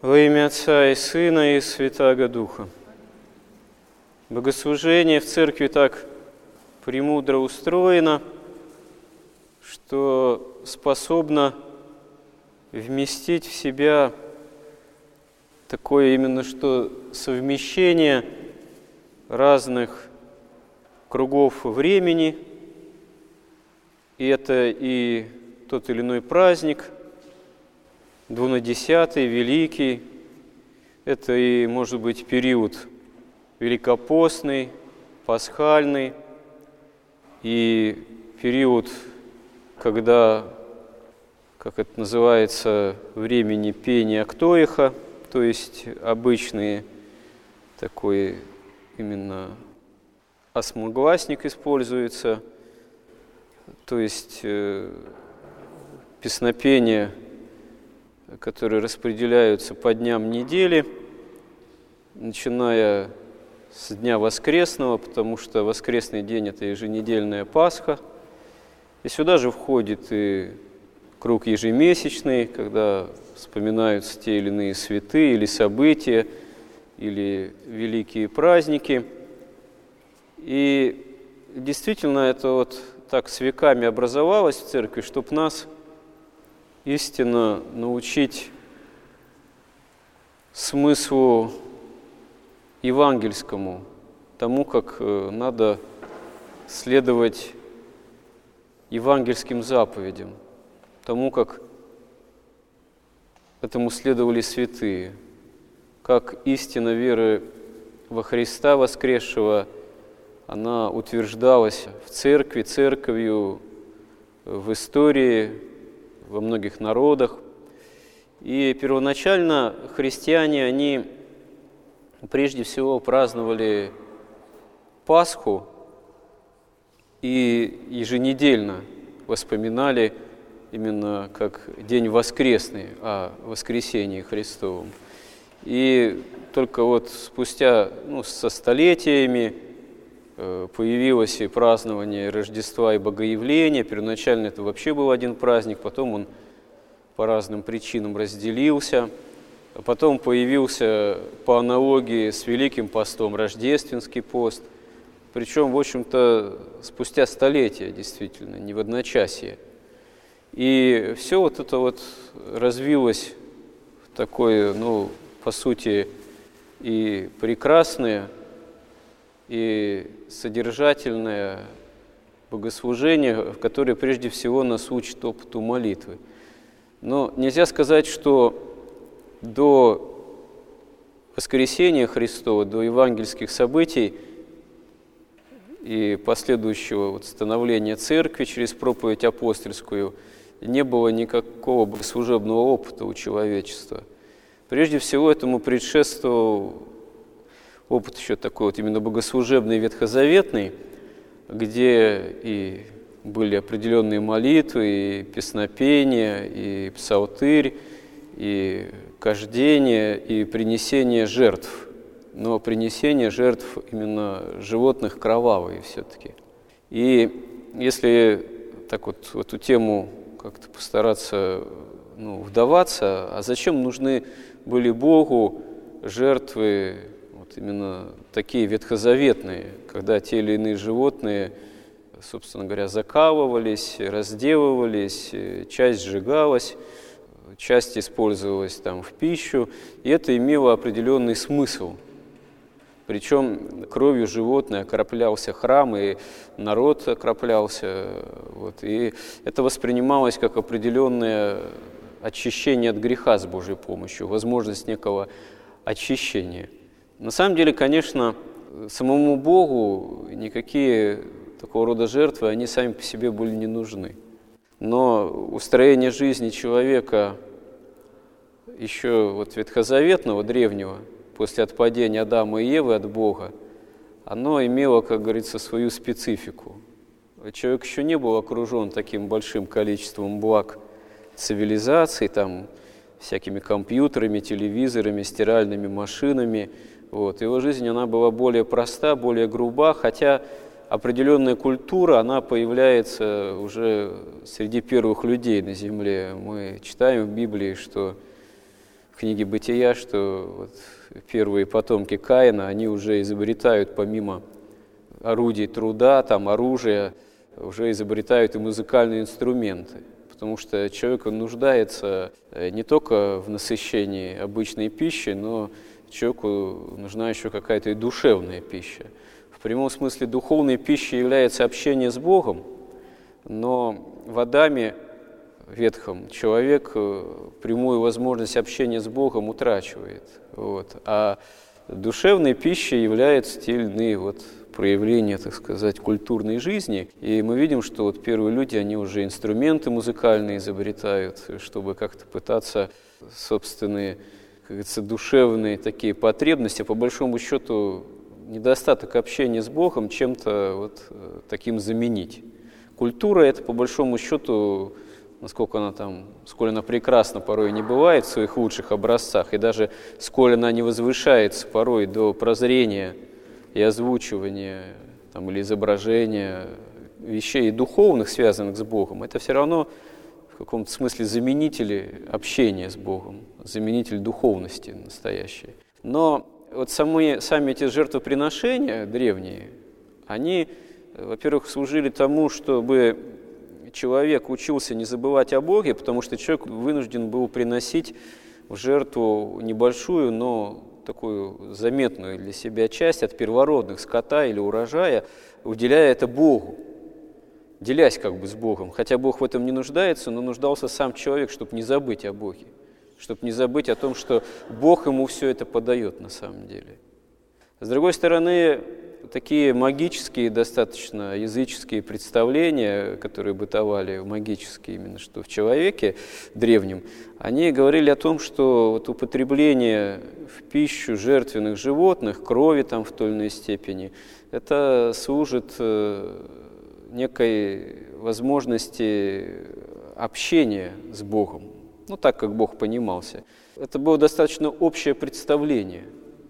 Во имя Отца и Сына и Святаго Духа. Богослужение в церкви так премудро устроено, что способно вместить в себя такое именно что совмещение разных кругов времени. И это и тот или иной праздник, двунадесятый, великий, это и, может быть, период великопостный, пасхальный, и период, когда, как это называется, времени пения Актоиха, то есть обычный такой именно осьмигласник используется, то есть песнопения, которые распределяются по дням недели, начиная с дня воскресного, потому что воскресный день – это еженедельная Пасха. И сюда же входит и круг ежемесячный, когда вспоминаются те или иные святые, или события, или великие праздники. И действительно, это вот так с веками образовалось в церкви, чтобы нас истинно научить смыслу евангельскому, тому, как надо следовать евангельским заповедям, тому, как этому следовали святые, как истина веры во Христа воскресшего, она утверждалась в церкви, церковью, в истории, во многих народах. И первоначально христиане, они прежде всего праздновали Пасху и еженедельно вспоминали именно как день воскресный о воскресении Христовом. И только вот спустя, со столетиями появилось и празднование Рождества и Богоявления. Первоначально это вообще был один праздник, потом он по разным причинам разделился. Потом появился по аналогии с Великим постом Рождественский пост. Причем, в общем-то, спустя столетия, действительно, не в одночасье. И все вот это вот развилось в такое, по сути, и прекрасное, и содержательное богослужение, в которое прежде всего нас учит опыту молитвы. Но нельзя сказать, что до воскресения Христова, до евангельских событий и последующего становления церкви через проповедь апостольскую не было никакого богослужебного опыта у человечества. Прежде всего этому предшествовал опыт еще такой вот именно богослужебный, ветхозаветный, где и были определенные молитвы, и песнопения, и псалтырь, и кождение, и принесение жертв. Но принесение жертв именно животных кровавые все-таки. И если так вот в эту тему как-то постараться вдаваться, а зачем нужны были Богу жертвы вот именно такие ветхозаветные, когда те или иные животные, собственно говоря, закалывались, разделывались, часть сжигалась, часть использовалась в пищу, и это имело определенный смысл. Причем кровью животных окроплялся храм, и народ окроплялся. И это воспринималось как определенное очищение от греха с Божьей помощью, возможность некого очищения. На самом деле, конечно, самому Богу никакие такого рода жертвы, они сами по себе были не нужны. Но устроение жизни человека еще ветхозаветного, древнего, после отпадения Адама и Евы от Бога, оно имело, как говорится, свою специфику. Человек еще не был окружен таким большим количеством благ цивилизации, всякими компьютерами, телевизорами, стиральными машинами. Его жизнь, она была более проста, более груба, хотя определенная культура, она появляется уже среди первых людей на земле. Мы читаем в Библии, что в книге «Бытия», что вот первые потомки Каина, они уже изобретают помимо орудий труда, там, оружия, уже изобретают и музыкальные инструменты. Потому что человек нуждается не только в насыщении обычной пищи, но человеку нужна еще какая-то и душевная пища. В прямом смысле духовной пищей является общение с Богом, но в Адаме ветхом человек прямую возможность общения с Богом утрачивает. Вот. А душевной пищей являются те или иные проявления, так сказать, культурной жизни. И мы видим, что первые люди, они уже инструменты музыкальные изобретают, чтобы как-то пытаться собственные, как говорится, душевные такие потребности, по большому счету, недостаток общения с Богом чем-то таким заменить. Культура – это, по большому счету, насколько сколь она прекрасна порой не бывает в своих лучших образцах, и даже сколь она не возвышается порой до прозрения и озвучивания или изображения вещей духовных, связанных с Богом, это все равно в каком-то смысле заменители общения с Богом, заменитель духовности настоящей. Но сами эти жертвоприношения древние, они, во-первых, служили тому, чтобы человек учился не забывать о Боге, потому что человек вынужден был приносить в жертву небольшую, но такую заметную для себя часть от первородных скота или урожая, уделяя это Богу, делясь с Богом. Хотя Бог в этом не нуждается, но нуждался сам человек, чтобы не забыть о Боге, чтобы не забыть о том, что Бог ему все это подает на самом деле. С другой стороны, такие магические, достаточно языческие представления, которые бытовали магические именно что в человеке древнем, они говорили о том, что употребление в пищу жертвенных животных, крови в той или иной степени, это служит некой возможности общения с Богом, так, как Бог понимался. Это было достаточно общее представление.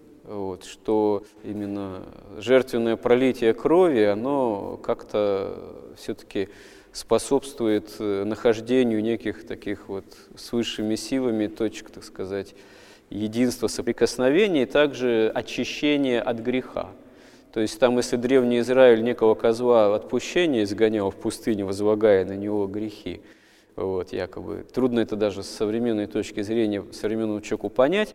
Что именно жертвенное пролитие крови, оно как-то все-таки способствует нахождению неких таких с высшими силами точек, так сказать, единства, соприкосновения, и также очищения от греха. То есть если древний Израиль некого козла отпущения изгонял в пустыне, возлагая на него грехи, якобы, трудно это даже с современной точки зрения современному человеку понять,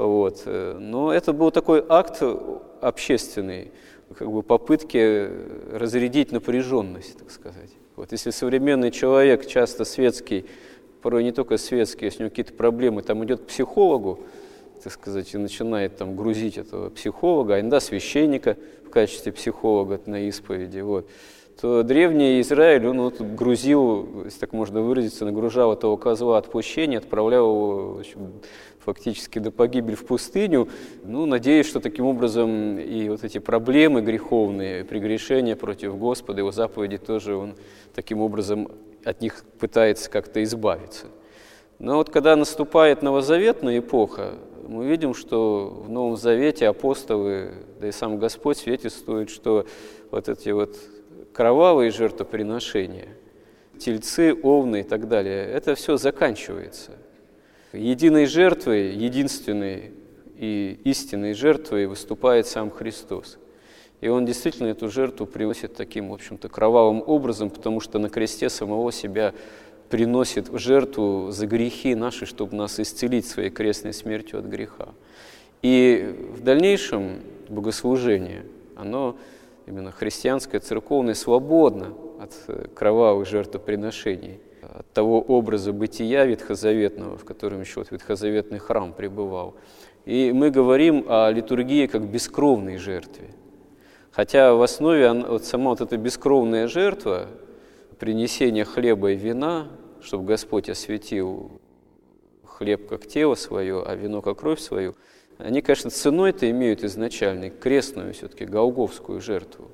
но это был такой акт общественный, попытки разрядить напряженность, так сказать. Если современный человек, часто светский, порой не только светский, если у него какие-то проблемы, идет к психологу, так сказать, и начинает грузить этого психолога, а иногда священника в качестве психолога на исповеди, то древний Израиль, он грузил, если так можно выразиться, нагружал этого козла отпущения, отправлял его, в общем, фактически до погибели в пустыню, надеясь, что таким образом и эти проблемы греховные, прегрешения против Господа, его заповеди тоже он таким образом от них пытается как-то избавиться. Но когда наступает новозаветная эпоха, мы видим, что в Новом Завете апостолы, да и сам Господь свидетельствует, что эти кровавые жертвоприношения, тельцы, овны и так далее, это все заканчивается. Единой жертвой, единственной и истинной жертвой выступает сам Христос. И Он действительно эту жертву приносит таким, в общем-то, кровавым образом, потому что на кресте самого себя приносит в жертву за грехи наши, чтобы нас исцелить своей крестной смертью от греха. И в дальнейшем богослужение, оно именно христианское, церковное, свободно от кровавых жертвоприношений, от того образа бытия ветхозаветного, в котором еще ветхозаветный храм пребывал. И мы говорим о литургии как бескровной жертве. Хотя в основе сама эта бескровная жертва, принесение хлеба и вина, чтобы Господь осветил хлеб как тело свое, а вино как кровь свою, они, конечно, ценой-то имеют изначально крестную, все-таки голгофскую жертву.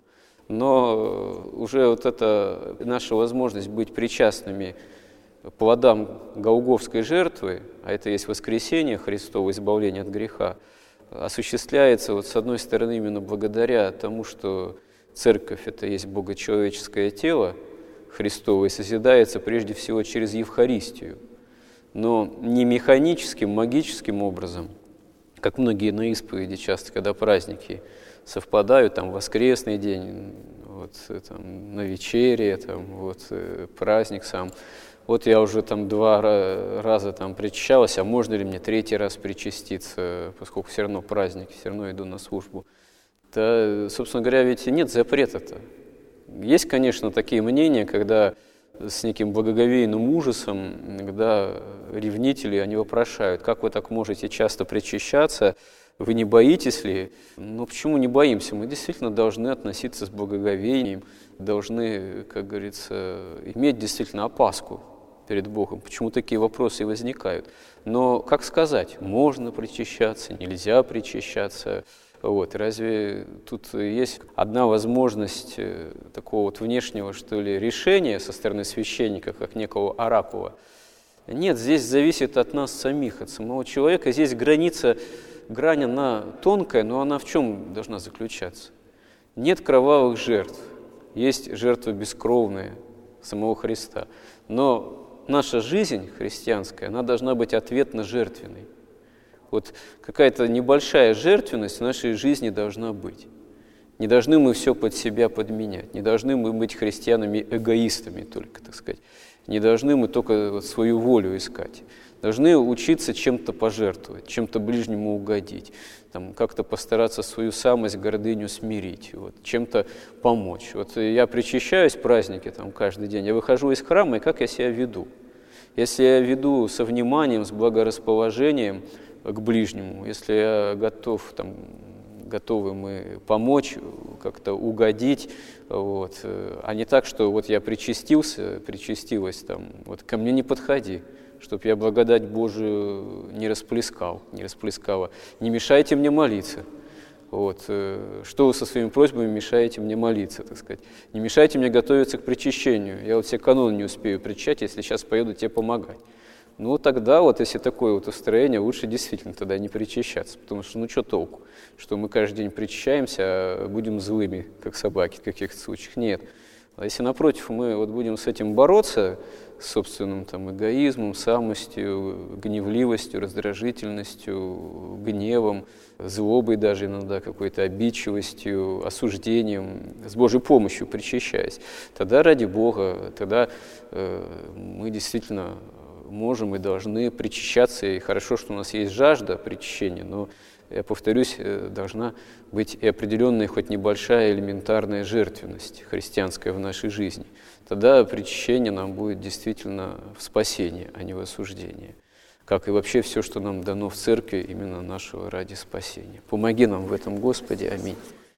Но уже эта наша возможность быть причастными плодам голгофской жертвы, а это есть воскресение Христово, избавление от греха, осуществляется, с одной стороны, именно благодаря тому, что Церковь – это есть богочеловеческое тело Христово, и созидается прежде всего через Евхаристию. но не механическим, магическим образом, как многие на исповеди часто, когда праздники совпадают, там воскресный день, вот, там, на вечере, там, вот, праздник сам. Вот я уже там 2 раза там причащалась, а можно ли мне 3-й раз причаститься, поскольку все равно праздник, все равно иду на службу. Да, собственно говоря, ведь нет запрета-то. Есть, конечно, такие мнения, когда с неким благоговейным ужасом иногда ревнители, они вопрошают, как вы так можете часто причащаться, вы не боитесь ли? Ну, почему не боимся? Мы действительно должны относиться с благоговением, должны, как говорится, иметь действительно опаску перед Богом. Почему такие вопросы и возникают? Но, как сказать, можно причащаться, нельзя причащаться? Вот. Разве тут есть одна возможность такого вот внешнего, что ли, решения со стороны священника, как некого оракула? Нет, здесь зависит от нас самих, от самого человека. Здесь грань она тонкая, но она в чем должна заключаться? Нет кровавых жертв, есть жертва бескровная самого Христа. Но наша жизнь христианская, она должна быть ответно-жертвенной. Вот какая-то небольшая жертвенность в нашей жизни должна быть. Не должны мы все под себя подменять, не должны мы быть христианами-эгоистами только, так сказать. Не должны мы только вот свою волю искать. Должны учиться чем-то пожертвовать, чем-то ближнему угодить, там, как-то постараться свою самость, гордыню смирить, вот, чем-то помочь. Вот я причащаюсь в праздники там, каждый день, я выхожу из храма, и как я себя веду? Если я веду со вниманием, с благорасположением к ближнему, если я готовы мы помочь, как-то угодить, вот, а не так, что вот я причастилась, там, вот, ко мне не подходи, чтобы я благодать Божию не расплескала. Не мешайте мне молиться. Вот. Что вы со своими просьбами мешаете мне молиться, так сказать. Не мешайте мне готовиться к причащению. Я вот все каноны не успею причащать, если сейчас поеду тебе помогать. Ну, тогда вот, если такое вот устроение, лучше действительно тогда не причащаться, потому что, ну, что толку, что мы каждый день причащаемся, а будем злыми, как собаки в каких-то случаях. Нет. А если, напротив, мы вот будем с этим бороться, с собственным там эгоизмом, самостью, гневливостью, раздражительностью, гневом, злобой даже иногда, какой-то обидчивостью, осуждением, с Божьей помощью причащаясь, тогда ради Бога, тогда мы действительно можем и должны причащаться, и хорошо, что у нас есть жажда причащения, но, я повторюсь, должна быть и определенная, хоть небольшая элементарная жертвенность христианская в нашей жизни. Тогда причащение нам будет действительно в спасение, а не в осуждение. Как и вообще все, что нам дано в церкви, именно нашего ради спасения. Помоги нам в этом, Господи. Аминь.